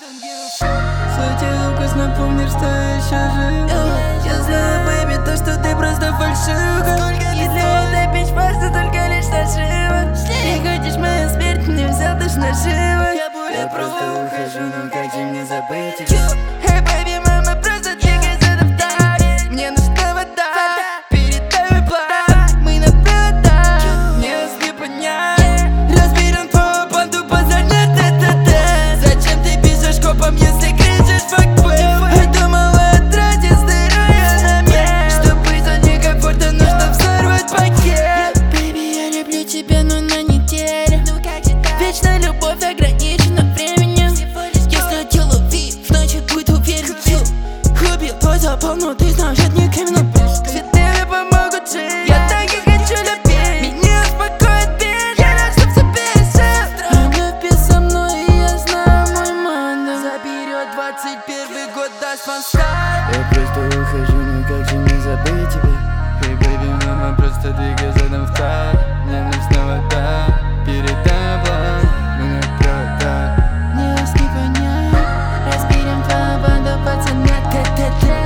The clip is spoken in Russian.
Сути вкусно, помнишь, что еще жив. Я знаю, бэйби, то, что ты просто фальшивка. Если эта печь просто только лишь нажива. Не хочешь мою смерть, не взял душ наживо. Я просто ухожу, но как же мне забыть тебя? Эй, бэйби, мама, просто двигайся на вдаль. Мне нужна вода, передай мой план. Мы на проводах, мне нас не понять. Разберем твою банду, базар на т-т-т. Зачем ты бежишь копом, если кричишь fuck boy? Думала о трате здоровья на мне. Чтоб быть от некомфорта, нужно взорвать пакет. Бэйби, я люблю тебя, но на неделю. Вечная любовь ограничена временем. Я схватил любви, в ночи будь уверен. Убил твой запал, но ты знаешь, это не каменный блеск. Цветы мне помогут жить, я так и хочу любить. Меня успокоит бит, я рад, чтоб все пересел. Любви со мной, и я знаю, мой манда заберет 21 год, даст фан-стайл. Я просто ухожу, но как же мне забыть тебя? Эй, бэйби, мама, просто двигай задом в так. Мне нужна вода, передай план. Мы на проводах. Мне вас не понять. Разберем твою банду, пацаны, т-т-т.